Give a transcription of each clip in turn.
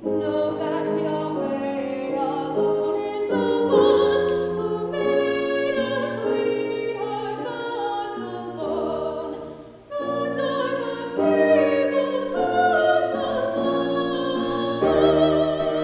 Know that Yahweh alone is the one who made us. We are God's alone. Gods are the people, gods of love.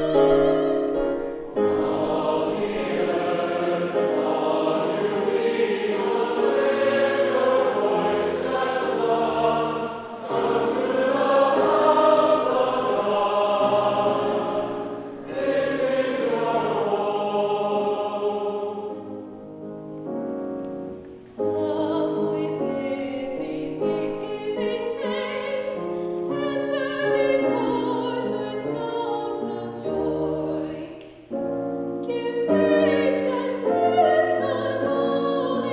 Come within these gates, giving thanks. Enter His courts with songs of joy. Give thanks and bless God's holy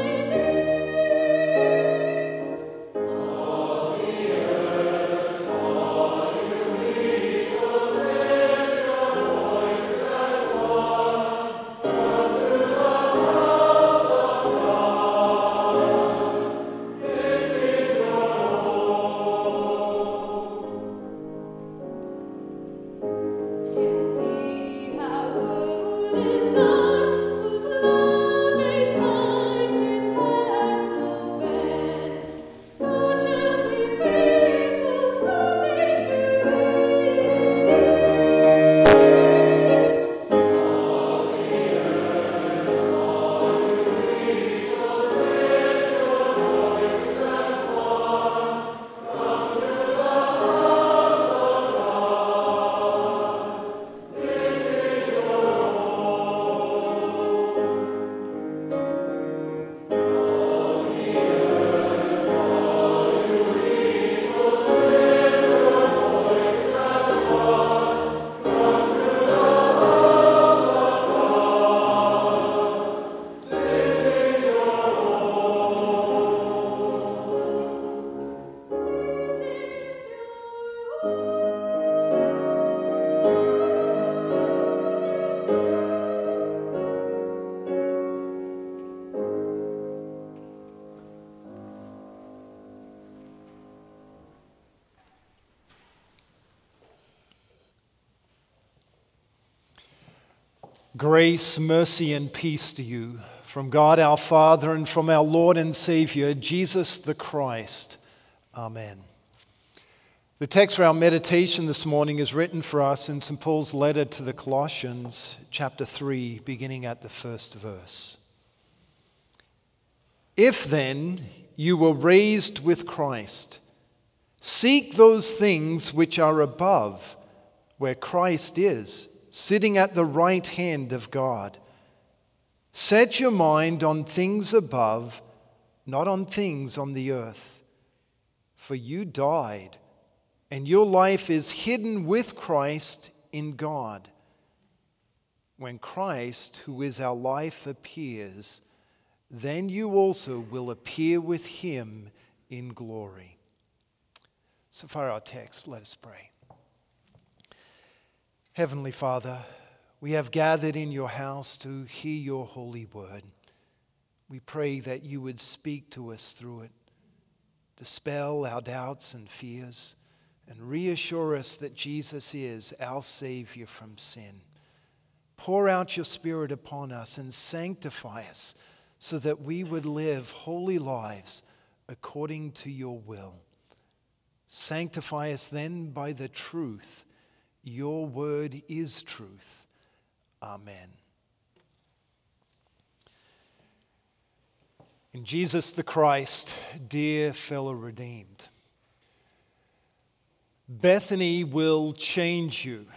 name. All the earth, all you peoples, lift your voices as one. Come to the house of God. This is your Indeed, how good is God, whose loving kindness has no end. God shall be faithful from age to age. All the earth, all you peoples, lift your voices as one. Come to the house of God. This is your all the earth, all you peoples, lift your voices as one. Come to the house of God. This is your This is Grace, mercy, and peace to you from God our Father and from our Lord and Savior, Jesus the Christ. Amen. The text for our meditation this morning is written for us in St. Paul's letter to the Colossians, chapter 3, beginning at the first verse. If then you were raised with Christ, seek those things which are above, where Christ is, sitting at the right hand of God. Set your mind on things above, not on things on the earth. For you died, and your life is hidden with Christ in God. When Christ, who is our life, appears, then you also will appear with him in glory. So far our text, let us pray. Heavenly Father, we have gathered in your house to hear your holy word. We pray that you would speak to us through it, dispel our doubts and fears, and reassure us that Jesus is our Savior from sin. Pour out your Spirit upon us and sanctify us so that we would live holy lives according to your will. Sanctify us then by the truth. Your word is truth. Amen. In Jesus the Christ, dear fellow redeemed, Bethany will change you.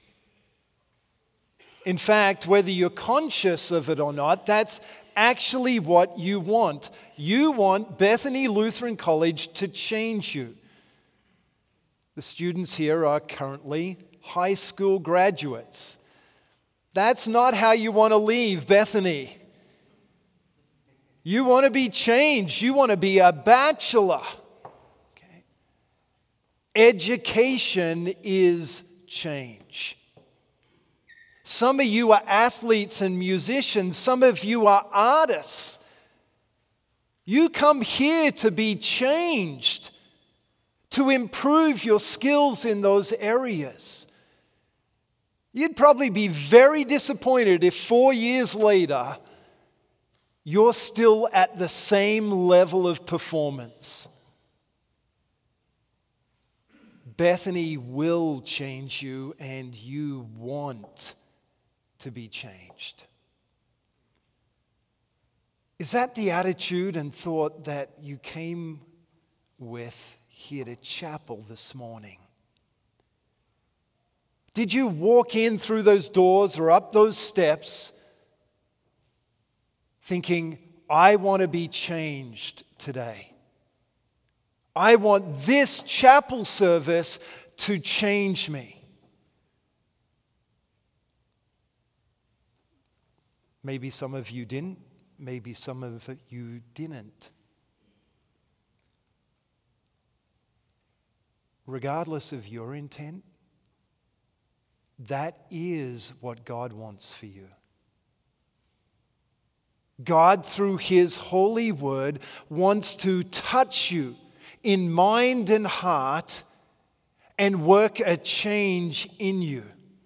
In fact, whether you're conscious of it or not, that's actually what you want. You want Bethany Lutheran College to change you. The students here are currently high school graduates. That's not how you want to leave Bethany. You want to be changed. You want to be a bachelor. Okay. Education is change. Some of you are athletes and musicians. Some of you are artists. You come here to be changed, to improve your skills in those areas. You'd probably be very disappointed if 4 years later you're still at the same level of performance. Bethany will change you, and you want to be changed. Is that the attitude and thought that you came with here to chapel this morning? Did you walk in through those doors or up those steps thinking, I want to be changed today? I want this chapel service to change me. Maybe some of you didn't. Maybe some of you didn't. Regardless of your intent, that is what God wants for you. God, through His holy word, wants to touch you in mind and heart and work a change in you.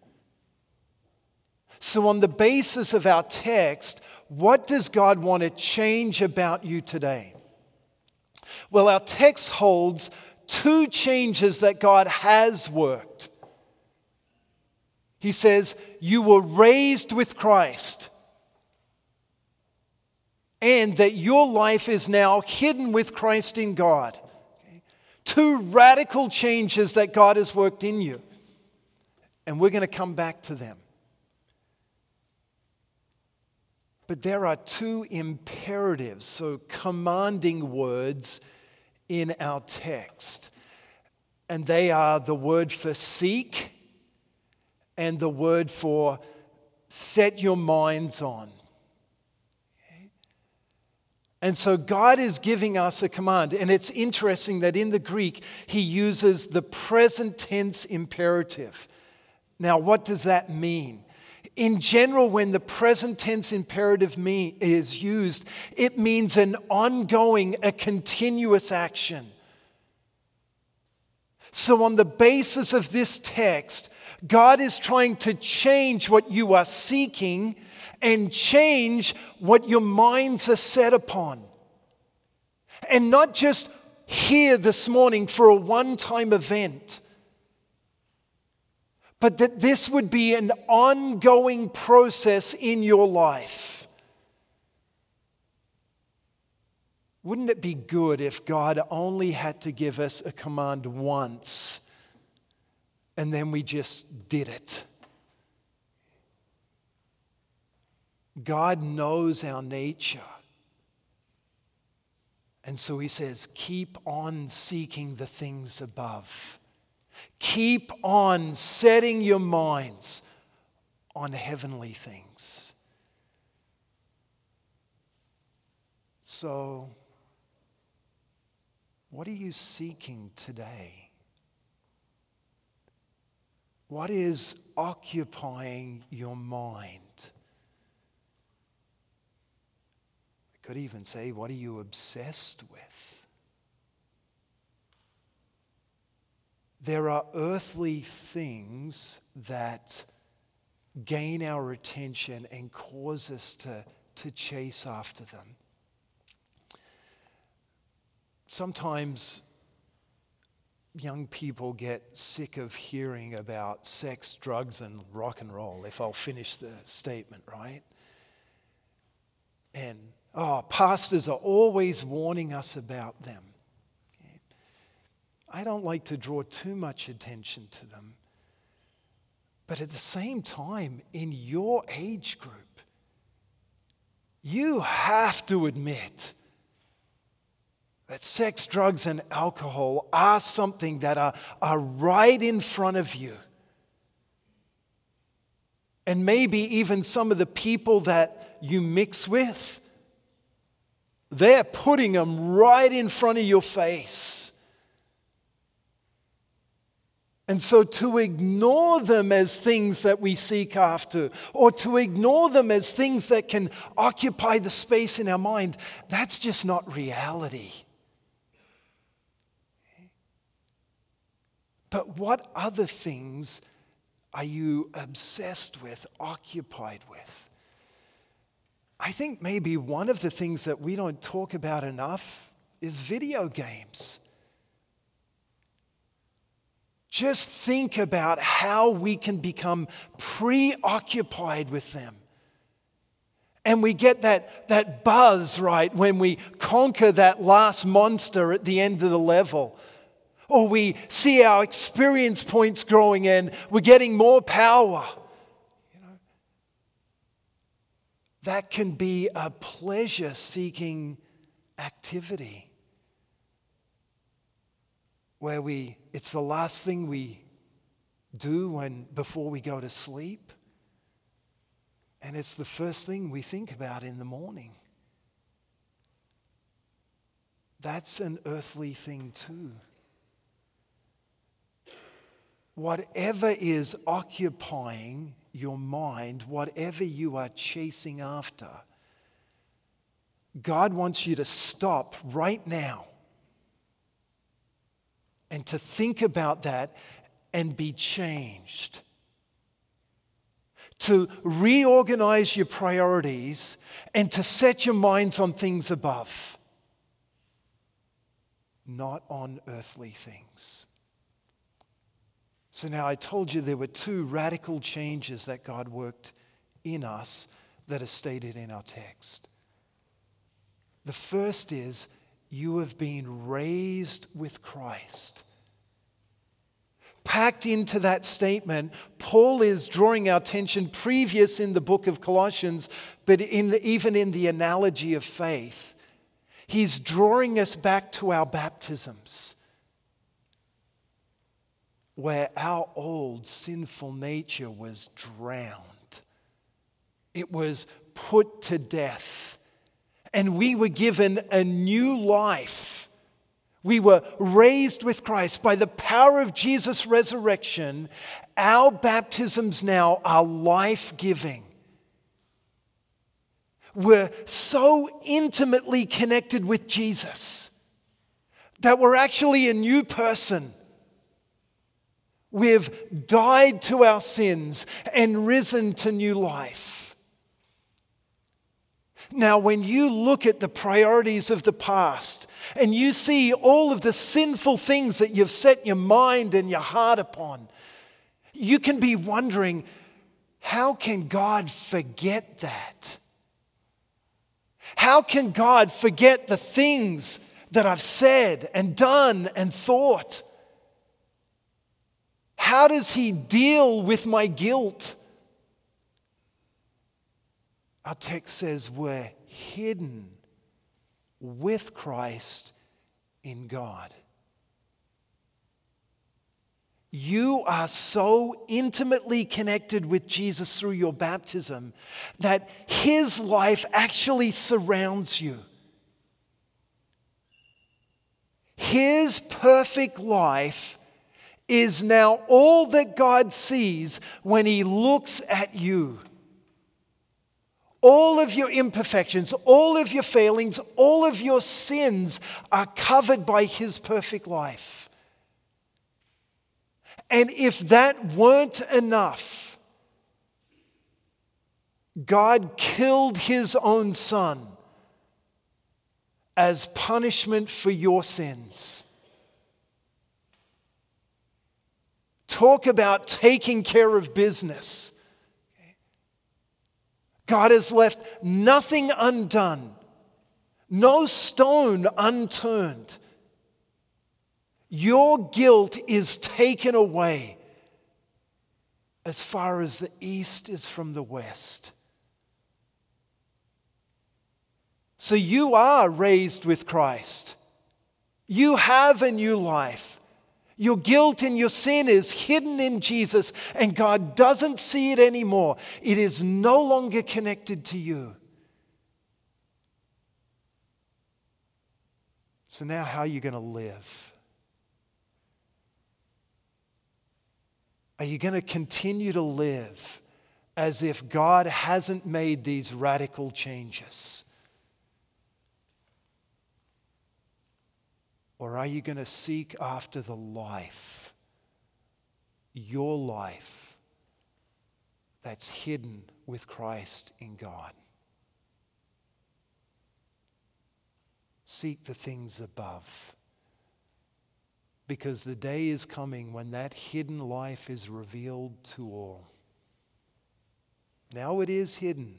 So on the basis of our text, what does God want to change about you today? Well, our text holds two changes that God has worked. He says, you were raised with Christ, and that your life is now hidden with Christ in God. Okay? Two radical changes that God has worked in you. And we're going to come back to them. But there are two imperatives, so commanding words in our text. And they are the word for seek and the word for set your minds on. Okay? And so God is giving us a command. And it's interesting that in the Greek, He uses the present tense imperative. Now, what does that mean? In general, when the present tense imperative is used, it means an ongoing, a continuous action. So on the basis of this text, God is trying to change what you are seeking and change what your minds are set upon. And not just here this morning for a one-time event, but that this would be an ongoing process in your life. Wouldn't it be good if God only had to give us a command once and then we just did it? God knows our nature. And so He says, keep on seeking the things above. Keep on setting your minds on heavenly things. So, what are you seeking today? What is occupying your mind? I could even say, what are you obsessed with? There are earthly things that gain our attention and cause us to chase after them. Sometimes young people get sick of hearing about sex, drugs, and rock and roll, if I'll finish the statement, right? And, pastors are always warning us about them. I don't like to draw too much attention to them. But at the same time, in your age group, you have to admit that sex, drugs, and alcohol are something that are right in front of you. And maybe even some of the people that you mix with, they're putting them right in front of your face. And so to ignore them as things that we seek after, or to ignore them as things that can occupy the space in our mind, that's just not reality. But what other things are you obsessed with, occupied with? I think maybe one of the things that we don't talk about enough is video games. Just think about how we can become preoccupied with them. And we get that buzz, right, when we conquer that last monster at the end of the level. Or we see our experience points growing and we're getting more power. That can be a pleasure-seeking activity where it's the last thing we do before we go to sleep, and it's the first thing we think about in the morning. That's an earthly thing too. Whatever is occupying your mind, whatever you are chasing after, God wants you to stop right now and to think about that and be changed. To reorganize your priorities and to set your minds on things above, not on earthly things. So now I told you there were two radical changes that God worked in us that are stated in our text. The first is you have been raised with Christ. Packed into that statement, Paul is drawing our attention previous in the book of Colossians, but even in the analogy of faith, he's drawing us back to our baptisms, where our old sinful nature was drowned. It was put to death. And we were given a new life. We were raised with Christ. By the power of Jesus' resurrection, our baptisms now are life-giving. We're so intimately connected with Jesus that we're actually a new person. We've died to our sins and risen to new life. Now, when you look at the priorities of the past and you see all of the sinful things that you've set your mind and your heart upon, you can be wondering, how can God forget that? How can God forget the things that I've said and done and thought? How does he deal with my guilt? Our text says we're hidden with Christ in God. You are so intimately connected with Jesus through your baptism that his life actually surrounds you. His perfect life is now all that God sees when he looks at you. All of your imperfections, all of your failings, all of your sins are covered by his perfect life. And if that weren't enough, God killed his own son as punishment for your sins. Talk about taking care of business. God has left nothing undone, no stone unturned. Your guilt is taken away as far as the east is from the west. So you are raised with Christ. You have a new life. Your guilt and your sin is hidden in Jesus, and God doesn't see it anymore. It is no longer connected to you. So now how are you going to live? Are you going to continue to live as if God hasn't made these radical changes? Or are you going to seek after the life, your life, that's hidden with Christ in God. Seek the things above, because the day is coming when that hidden life is revealed to all. Now it is hidden.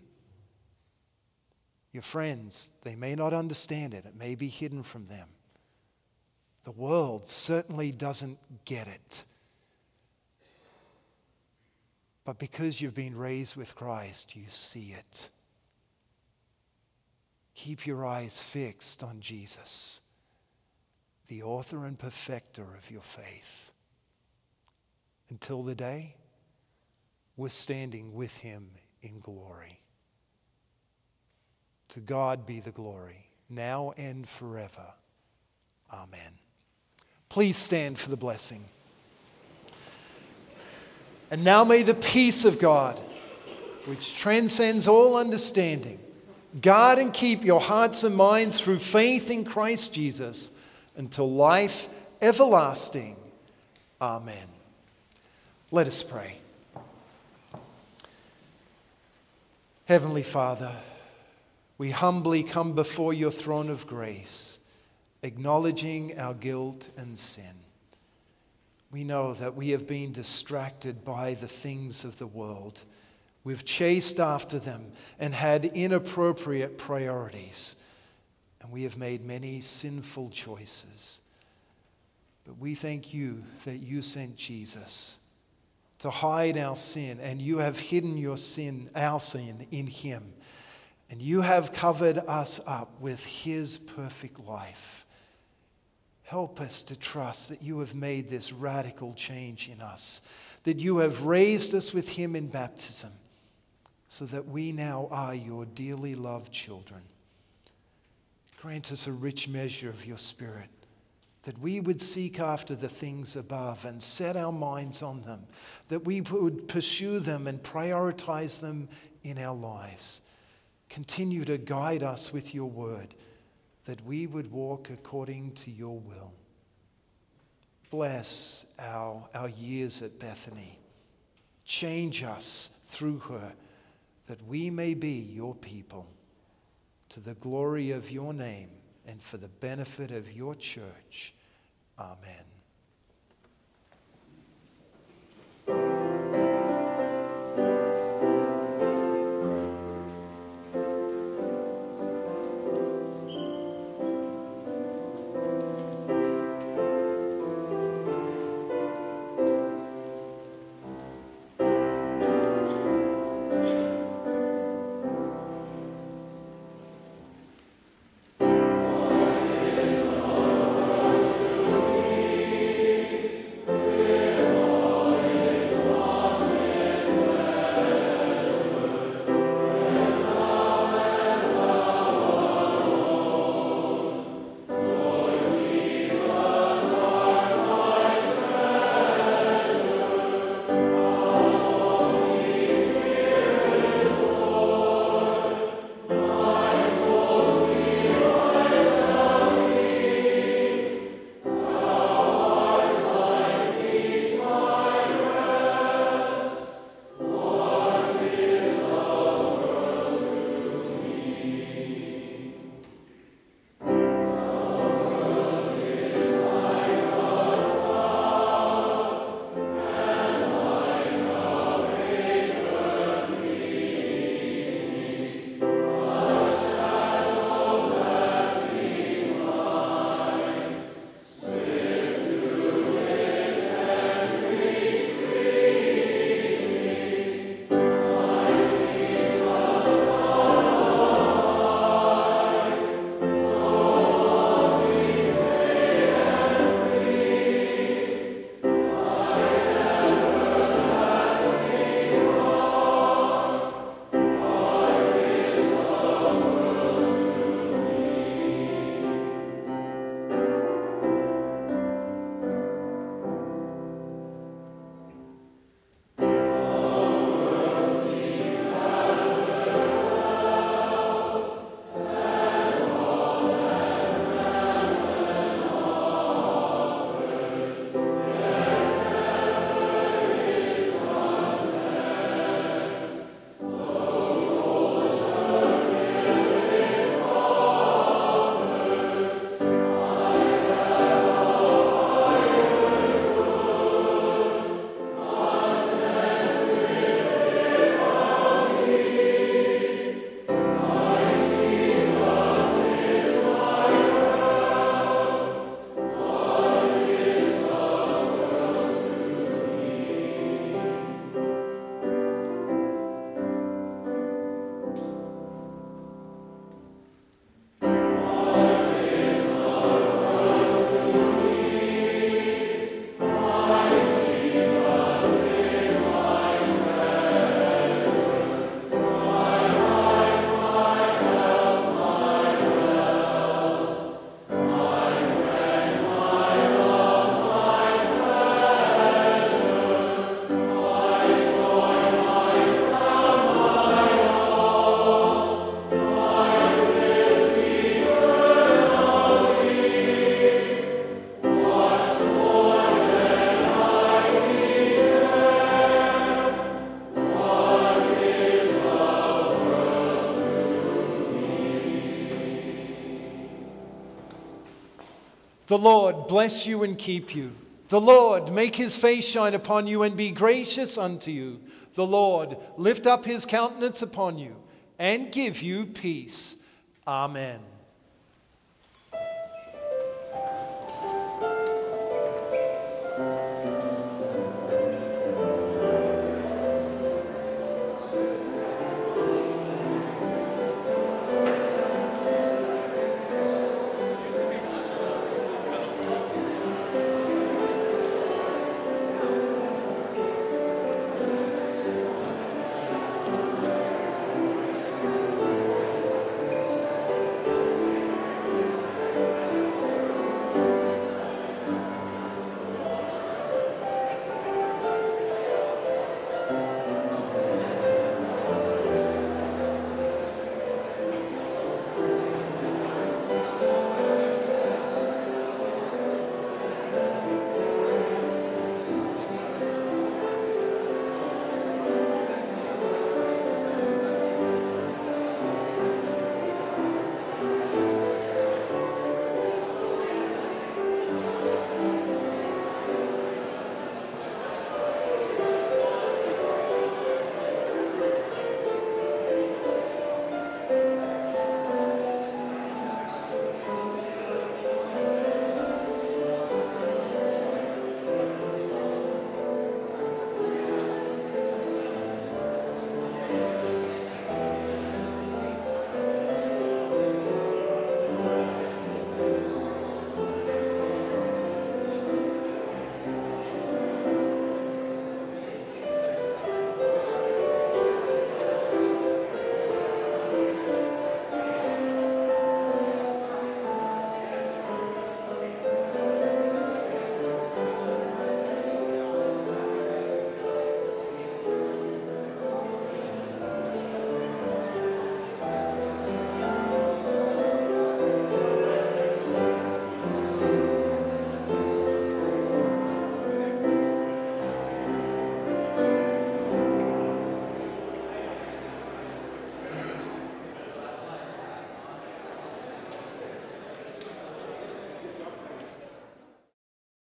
Your friends, they may not understand it. It may be hidden from them. The world certainly doesn't get it. But because you've been raised with Christ, you see it. Keep your eyes fixed on Jesus, the author and perfecter of your faith. Until the day we're standing with him in glory. To God be the glory, now and forever. Amen. Please stand for the blessing. And now may the peace of God, which transcends all understanding, guard and keep your hearts and minds through faith in Christ Jesus until life everlasting. Amen. Let us pray. Heavenly Father, we humbly come before your throne of grace, acknowledging our guilt and sin. We know that we have been distracted by the things of the world. We've chased after them and had inappropriate priorities, and we have made many sinful choices. But we thank you that you sent Jesus to hide our sin, and you have hidden our sin in him. And you have covered us up with his perfect life. Help us to trust that you have made this radical change in us, that you have raised us with him in baptism, so that we now are your dearly loved children. Grant us a rich measure of your Spirit, that we would seek after the things above and set our minds on them, that we would pursue them and prioritize them in our lives. Continue to guide us with your word, that we would walk according to your will. Bless our years at Bethany. Change us through her, that we may be your people, to the glory of your name and for the benefit of your church. Amen. The Lord bless you and keep you. The Lord make his face shine upon you and be gracious unto you. The Lord lift up his countenance upon you and give you peace. Amen.